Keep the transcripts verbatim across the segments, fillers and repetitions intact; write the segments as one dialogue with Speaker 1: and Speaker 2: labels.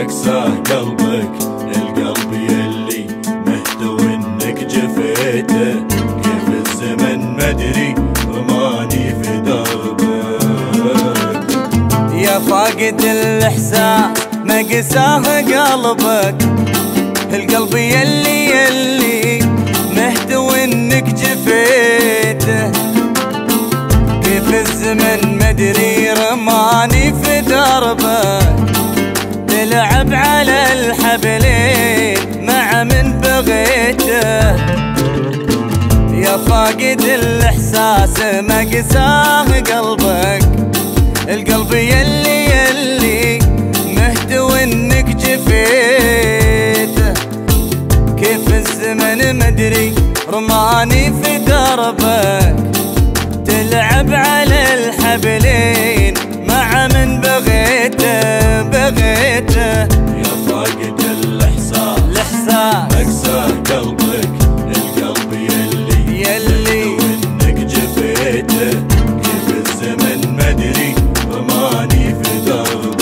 Speaker 1: مكسى قلبك القلب يلي مهتوي انك جفيته، كيف الزمن مدري رماني في دربك.
Speaker 2: يا فاقد الاحساس مقساه قلبك، القلب يلي يلي مهتوي انك جفيته، كيف الزمن مدري رماني في دربك. تلعب على الحبلين مع من بغيته، يا فاقد الاحساس مقساه قلبك، القلب يلي يلي مهتوي انك جفيته، كيف الزمن مدري رماني في دربك. تلعب على الحبلين مع من بغيته بغيته.
Speaker 1: يا فاقد الاحساس
Speaker 2: الاحساس
Speaker 1: مكساه قلبك القلب يلي
Speaker 2: يلي
Speaker 1: وانك جفيته، كيف الزمن مدري رماني في دربك.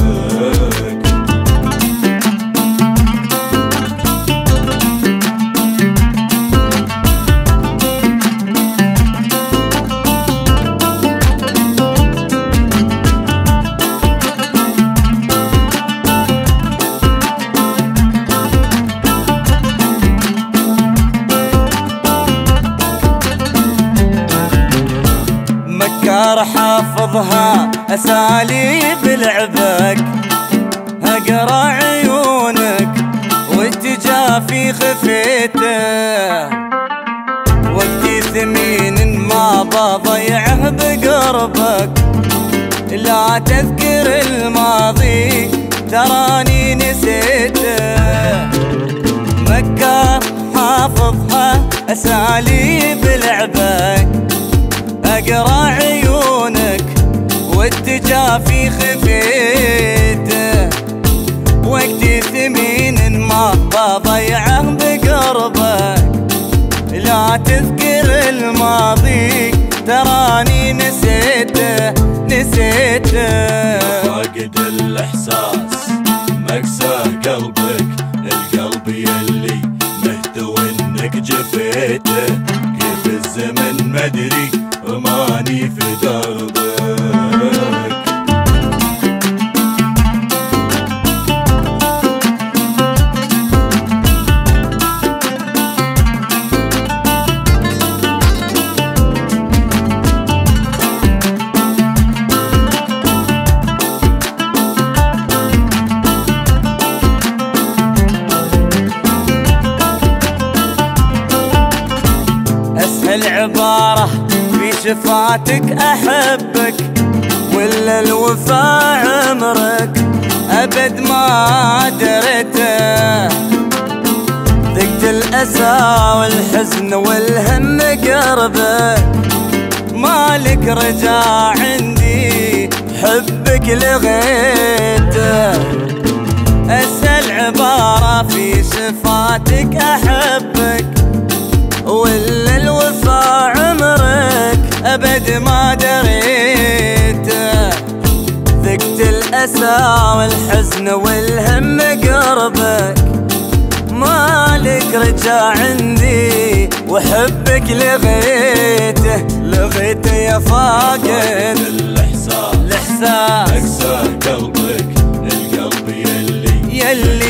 Speaker 2: مكار حافظها اساليب لعبك، اقرا عيونك والتجافي خفيته، وقتي ثمين ما بضيعه بقربك. لا تذكر الماضي تراني نسيته، مكار حافظها اساليب لعبك، اقرا عيونك والتجافي خفيته، وقتي ثمين ما بضيعه بقربك. لا تذكر الماضي تراني نسيته نسيته.
Speaker 1: فاقد الاحساس مكساه قلبك القلب يلي مهتوي انك جفيته، كيف الزمن مدري رماني في دربك.
Speaker 2: العبارة في شفاتك أحبك، ولا الوفا عمرك أبد ما دريته، ذقت الأسى والحزن والهم قربك، مالك رجاء عندي حبك لغيته. أسهل عبارة في شفاتك أحبك، ولا الوفا عمرك أبد ما دريته، ذقت الأسى والحزن والهم قربك، مالك رجاء عندي وحبك لغيته لغيته. يا فاقد
Speaker 1: الاحساس
Speaker 2: الاحساس
Speaker 1: مكساه قلبك القلب يلي
Speaker 2: يلي